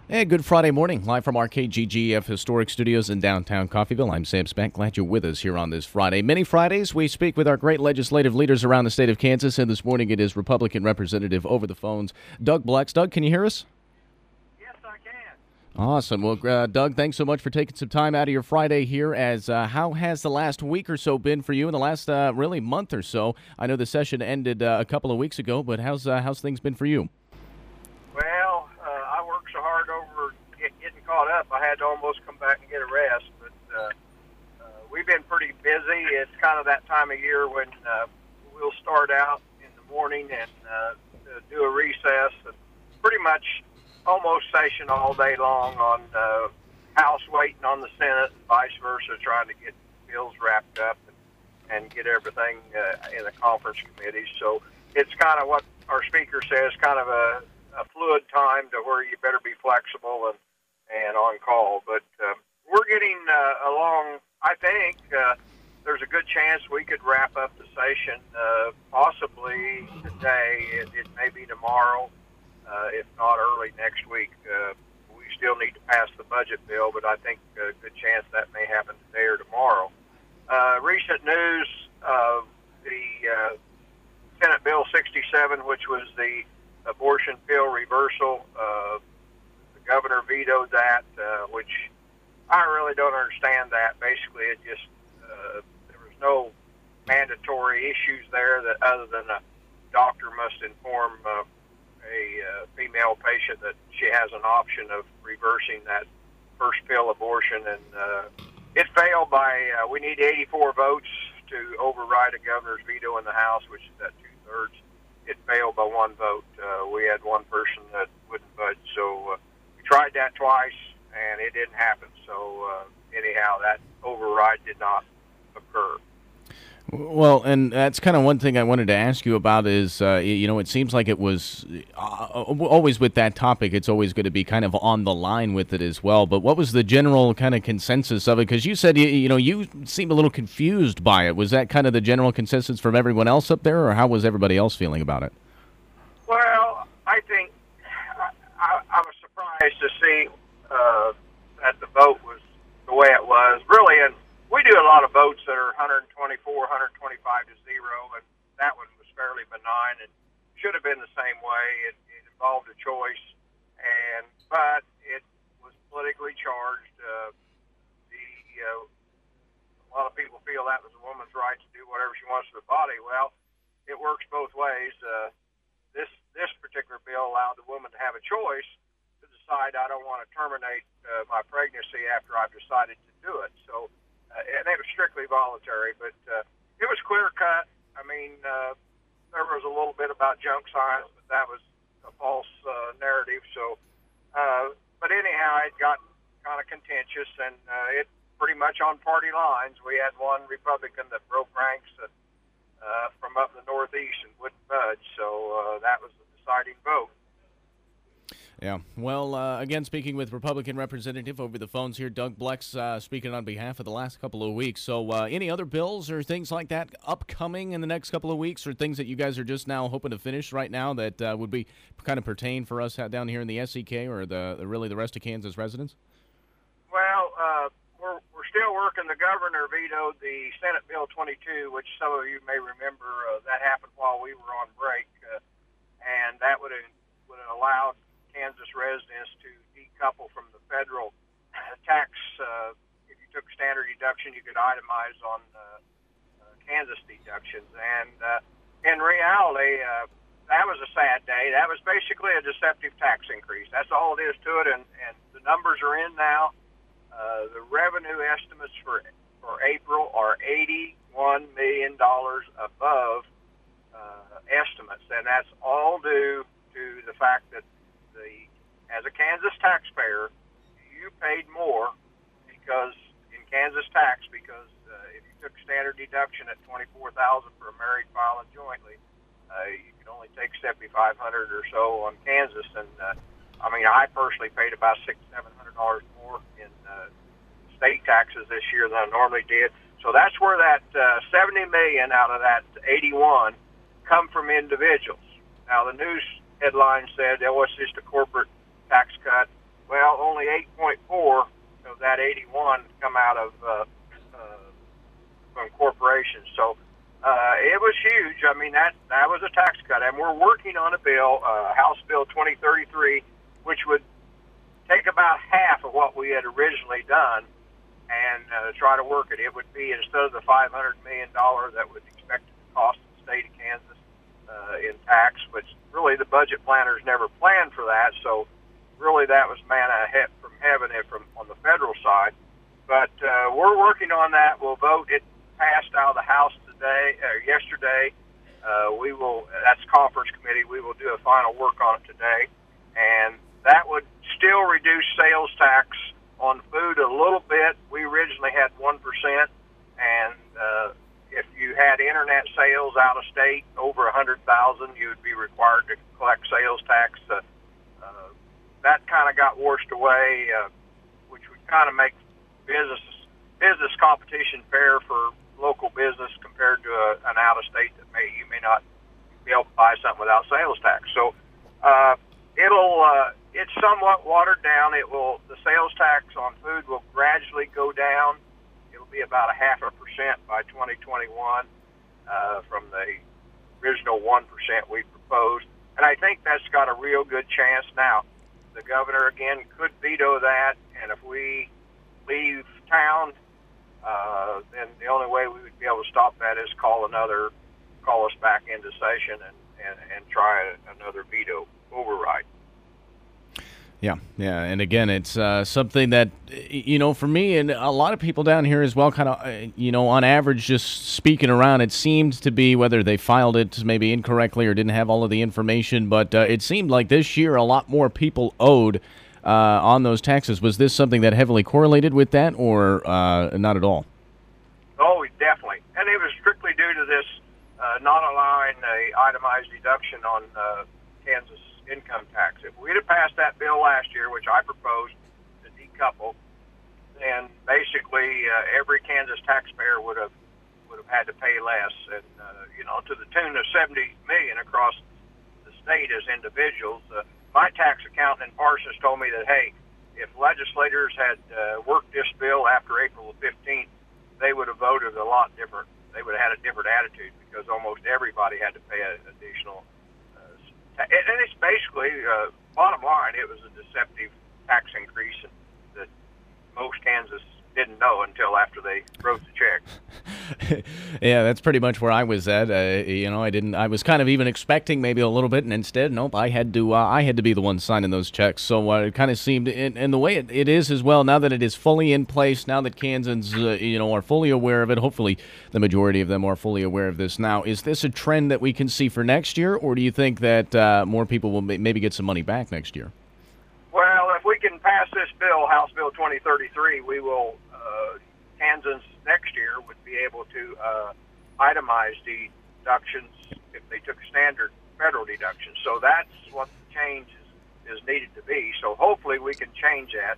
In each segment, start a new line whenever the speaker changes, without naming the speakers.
Hey, good Friday morning, live from our KGGF Historic Studios in downtown Coffeyville. I'm Sam Speck. Glad you're with us here on this Friday. Many Fridays, we speak with our great legislative leaders around the state of Kansas, and this morning it is Republican Representative over the phones, Doug Blex. Doug, can you hear us?
Yes, I can.
Awesome. Well, Doug, thanks so much for taking some time out of your Friday here. How has the last week or so been for you, in the last really month or so? I know the session ended a couple of weeks ago, but how's things been for you?
Well, I worked so hard over getting caught up, I had to almost come back and get a rest. But we've been pretty busy. It's kind of that time of year when we'll start out in the morning and do a recess and pretty much almost session all day long on House waiting on the Senate and vice versa, trying to get bills wrapped up and get everything in the conference committees. So it's kind of what our speaker says, kind of a fluid time to where you better be flexible and on call. But we're getting along. I think there's a good chance we could wrap up the session possibly today. It may be tomorrow, if not early next week. We still need to pass the budget bill, but I think a good chance that may happen today or tomorrow. Recent news of the Senate Bill 67, which was the abortion pill reversal. The governor vetoed that, which I really don't understand that. Basically, it just there was no mandatory issues there that other than a doctor must inform a female patient that she has an option of reversing that first pill abortion, and it failed by we need 84 votes to override a governor's veto in the House, which is at 2/3. It failed by one vote. We had one person that wouldn't budge, so we tried that twice, and it didn't happen. So anyhow, that override did not occur.
Well, and that's kind of one thing I wanted to ask you about is, it seems like it was always with that topic, it's always going to be kind of on the line with it as well. But what was the general kind of consensus of it? Because you said, you seemed a little confused by it. Was that kind of the general consensus from everyone else up there, or how was everybody else feeling about it?
Well, I think I was surprised to see that the vote was the way it was. Really, and we do a lot of votes that are 124, 125 to 0, and that one was fairly benign and should have been the same way. It involved a choice, but it was politically charged. A lot of people feel that was a woman's right to do whatever she wants to her body. Well, it works both ways. This particular bill allowed the woman to have a choice to decide, I don't want to terminate my pregnancy after I've decided to do it. So. And it was strictly voluntary, but it was clear cut. I mean, there was a little bit about junk science, but that was a false narrative. So, but anyhow, it got kind of contentious, and it pretty much on party lines. We had one Republican that broke ranks from up in the Northeast and wouldn't budge. So that was the deciding vote.
Yeah. Well, again, speaking with Republican Representative over the phones here, Doug Blex, speaking on behalf of the last couple of weeks. So any other bills or things like that upcoming in the next couple of weeks, or things that you guys are just now hoping to finish right now that would be kind of pertain for us down here in the SEK or really the rest of Kansas residents?
Well, we're still working. The governor vetoed the Senate Bill 22, which some of you may remember that happened while we were on break, and that would have allowed Kansas residents to decouple from the federal tax. If you took standard deduction, you could itemize on Kansas deductions. And in reality, that was a sad day. That was basically a deceptive tax increase. That's all it is to it, and the numbers are in now. The revenue estimates for April are $81 million above estimates, and that's all due to the fact that as a Kansas taxpayer, you paid more because in Kansas tax because if you took standard deduction at $24,000 for a married filing jointly, you can only take $7,500 or so on Kansas, and I personally paid about $600-700 more in state taxes this year than I normally did. So that's where that $70 million out of that 81 come from individuals. Now the news headline said, "Oh, it's just a corporate tax cut." Well, only 8.4 of that 81 come out of from corporations. So it was huge. I mean, that was a tax cut, and we're working on a bill, House Bill 2033, which would take about half of what we had originally done and try to work it. It would be, instead of the $500 million that was expected to cost the state of Kansas in tax, which really the budget planners never planned for that. So really that was manna from heaven and from on the federal side. But we're working on that. We'll vote. It passed out of the House yesterday. We will. That's conference committee. We will do a final work on it today, and that would still reduce sales tax on food a little bit. We originally had 1%, and if you had internet sales out of state over 100,000, you would be required to collect sales tax. That kind of got washed away, which would kind of make business competition fair for local business compared to an out-of-state that you may not be able to buy something without sales tax. So it's somewhat watered down. The sales tax on food will gradually go down. It'll be about 0.5% by 2021 from the original 1% we proposed. And I think that's got a real good chance now. The governor, again, could veto that, and if we leave town, then the only way we would be able to stop that is call us back into session and try another veto override.
Yeah, and again, it's something that, for me and a lot of people down here as well, kind of, on average, just speaking around, it seemed to be, whether they filed it maybe incorrectly or didn't have all of the information, but it seemed like this year a lot more people owed on those taxes. Was this something that heavily correlated with that, or not at all?
Oh, definitely. And it was strictly due to this not allowing a itemized deduction on Kansas income tax. If we'd have passed that bill last year, which I proposed to decouple, then basically every Kansas taxpayer would have had to pay less, and to the tune of $70 million across the state as individuals. My tax accountant in Parsons told me that, hey, if legislators had worked this bill after April the 15th, they would have voted a lot different. They would have had a different attitude, because almost everybody had to pay an additional. And it's basically, bottom line, it was a deceptive tax increase that most Kansas didn't know until after they wrote the check.
Yeah, that's pretty much where I was at. I was kind of even expecting maybe a little bit, and instead, nope, I had to be the one signing those checks. So it kind of seemed, and the way it is as well, now that it is fully in place, now that Kansans, are fully aware of it, hopefully the majority of them are fully aware of this now. Is this a trend that we can see for next year, or do you think that more people will maybe get some money back next year?
Well, if we can pass this bill, House Bill 2033, we will, Kansans next year would be able to itemize deductions if they took standard federal deductions. So that's what the change is needed to be. So hopefully we can change that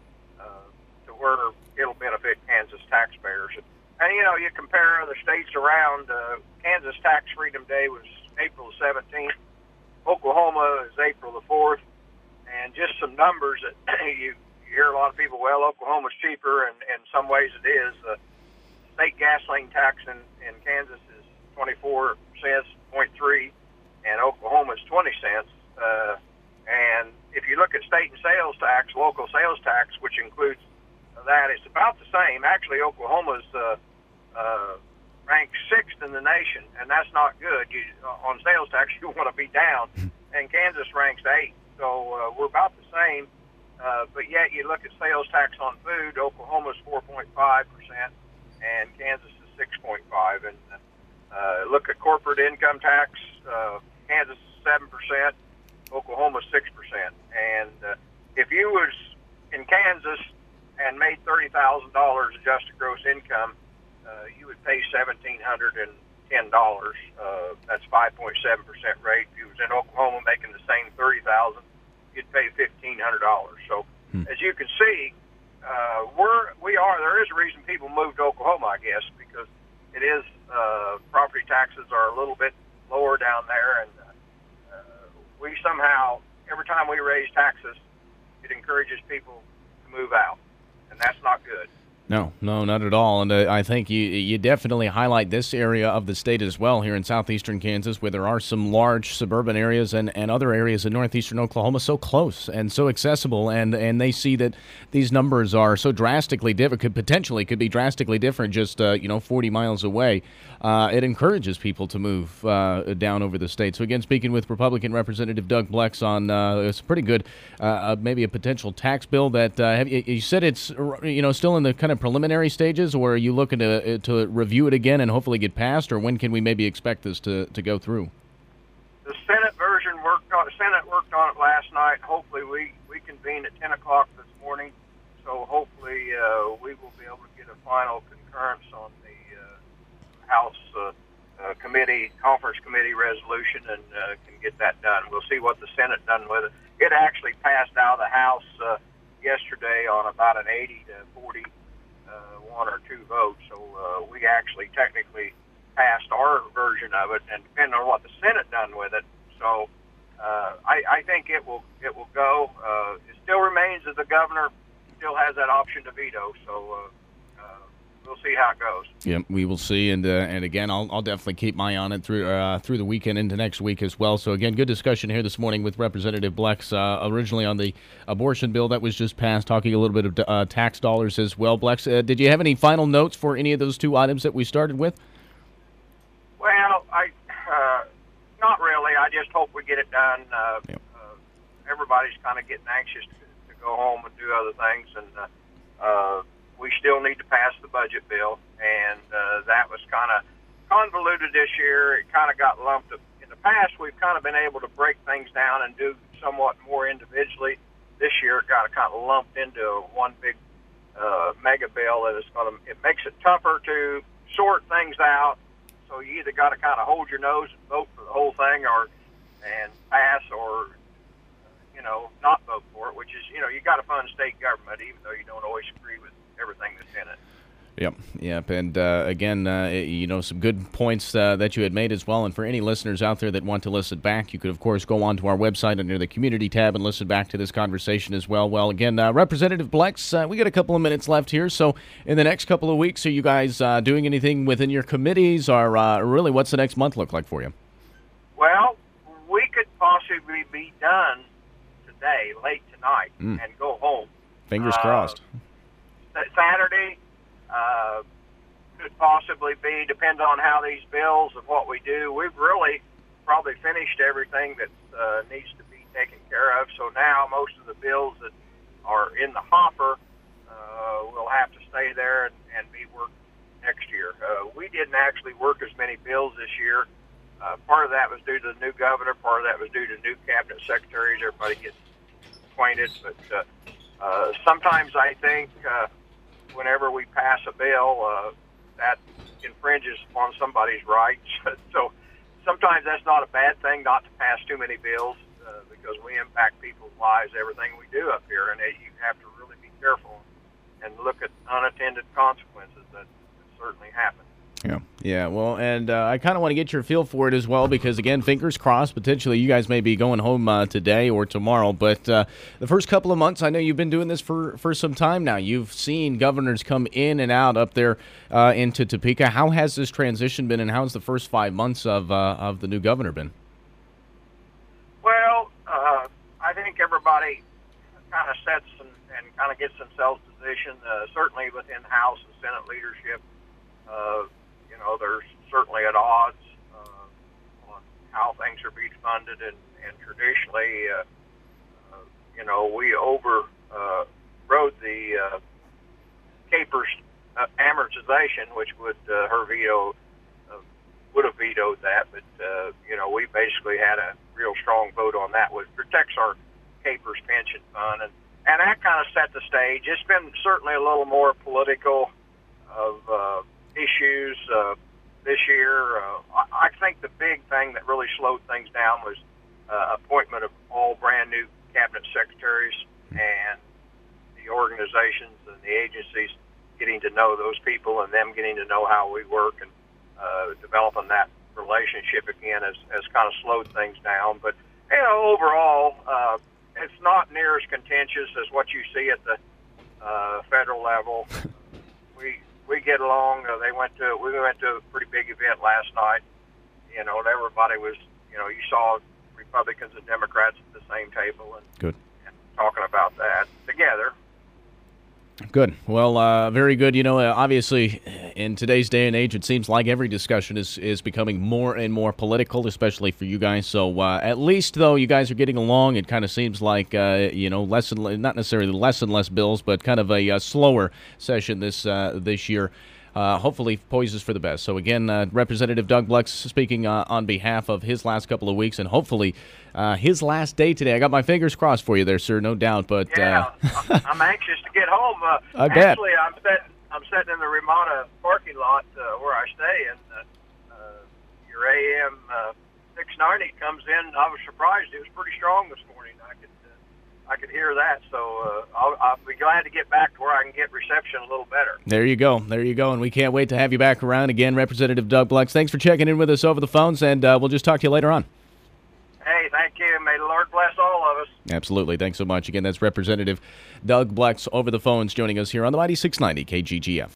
to where it'll benefit Kansas taxpayers. And, you compare other states around, Kansas Tax Freedom Day was April 17th. Oklahoma is April the 4th. And just some numbers that you hear a lot of people, well, Oklahoma's cheaper, and in some ways it is. The state gasoline tax in Kansas is 24 cents, 0.3, and Oklahoma's 20 cents. And if you look at state and sales tax, local sales tax, which includes that, it's about the same. Actually, Oklahoma's ranked 6th in the nation, and that's not good. On sales tax, you want to be down, and Kansas ranks 8th. So we're about the same, but yet you look at sales tax on food, Oklahoma's 4.5%, and Kansas is 6.5%. And look at corporate income tax, Kansas is 7%, Oklahoma's 6%. And if you was in Kansas and made $30,000 adjusted gross income, you would pay $1,710. That's 5.7% rate. If you was in Oklahoma making the same $30,000, you'd pay $1,500. So, as you can see, there is a reason people move to Oklahoma, I guess, because it is property taxes are a little bit lower down there, and we somehow, every time we raise taxes, it encourages people to move out, and that's not good.
No, not at all. And I think you definitely highlight this area of the state as well here in southeastern Kansas, where there are some large suburban areas and other areas in northeastern Oklahoma so close and so accessible. And they see that these numbers are so drastically different, could be drastically different just 40 miles away. It encourages people to move down over the state. So again, speaking with Republican Representative Doug Blex on it's pretty good, maybe a potential tax bill that you said it's still in the kind of preliminary stages, or are you looking to review it again and hopefully get passed, or when can we maybe expect this to go through?
The Senate version worked on it last night. Hopefully we convened at 10 o'clock this morning, so hopefully we will be able to get a final concurrence on the House Conference Committee resolution and can get that done. We'll see what the Senate done with it. It actually passed out of the House yesterday on about an 80 to 40 one or two votes, so we actually technically passed our version of it, and depending on what the Senate done with it, so I think it will go. It still remains that the governor still has that option to veto, so we'll see how it goes.
Yeah, we will see, and again, I'll definitely keep my eye on it through the weekend into next week as well. So again, good discussion here this morning with Representative Blex, originally on the abortion bill that was just passed, talking a little bit of tax dollars as well. Blex, did you have any final notes for any of those two items that we started with?
Well, not really. I just hope we get it done. Everybody's kind of getting anxious to go home and do other things, and we still need to pass the budget bill, and that was kind of convoluted this year. It kind of got lumped up. In the past, we've kind of been able to break things down and do somewhat more individually. This year, it got kind of lumped into one big mega bill, and it makes it tougher to sort things out. So you either got to kind of hold your nose and vote for the whole thing, and pass, or not vote for it. Which is, you got to fund state government, even though you don't always agree with everything that's in it.
Yep. And again, some good points that you had made as well. And for any listeners out there that want to listen back, you could, of course, go on to our website under the community tab and listen back to this conversation as well. Well, again, Representative Blex, we got a couple of minutes left here. So in the next couple of weeks, are you guys doing anything within your committees, or really what's the next month look like for you?
Well, we could possibly be done today, late tonight, and go home.
Fingers crossed.
Saturday could possibly be, depends on how these bills and what we do. We've really probably finished everything that needs to be taken care of. So now most of the bills that are in the hopper will have to stay there and be worked next year. We didn't actually work as many bills this year. Part of that was due to the new governor. Part of that was due to new cabinet secretaries. Everybody gets acquainted. But sometimes I think whenever we pass a bill, that infringes upon somebody's rights. So sometimes that's not a bad thing not to pass too many bills because we impact people's lives, everything we do up here, and you have to really be careful and look at unattended consequences that certainly happen.
Yeah. Well, and I kind of want to get your feel for it as well, because again, fingers crossed, potentially you guys may be going home today or tomorrow. But the first couple of months, I know you've been doing this for some time now. You've seen governors come in and out up there into Topeka. How has this transition been, and how's the first 5 months of the new governor been?
Well, I think everybody kind of sets and kind of gets themselves positioned, certainly within House and Senate leadership. There's certainly at odds on how things are being funded, and traditionally, we overrode the Capers amortization, which would her veto would have vetoed that, but we basically had a real strong vote on that, which protects our Capers pension fund, and that kind of set the stage. It's been certainly a little more political of issues this year. I think the big thing that really slowed things down was appointment of all brand new cabinet secretaries, and the organizations and the agencies getting to know those people and them getting to know how we work, and developing that relationship again has kind of slowed things down. But overall, it's not near as contentious as what you see at the federal level. We get along. We went to a pretty big event last night. And everybody was, you saw Republicans and Democrats at the same table and talking about that together.
Good. Well, very good. Obviously, in today's day and age, it seems like every discussion is becoming more and more political, especially for you guys. So at least, though, you guys are getting along. It kind of seems like, not necessarily less and less bills, but kind of a slower session this year. Hopefully poises for the best. So again, Representative Doug Blex speaking on behalf of his last couple of weeks, and hopefully his last day today. I got my fingers crossed for you there, sir, no doubt. But
yeah, I'm anxious to get home.
I bet.
Actually, I'm sitting in the Ramada parking lot where I stay, and your AM 690 comes in. I was surprised; it was pretty strong this morning. I could hear that, so I'll be glad to get back to where I can get reception a little better.
There you go, and we can't wait to have you back around again, Representative Doug Blex. Thanks for checking in with us over the phones, and we'll just talk to you later on.
Hey, thank you. May the Lord bless all of us.
Absolutely. Thanks so much. Again, that's Representative Doug Blex over the phones joining us here on the Mighty 690 KGGF.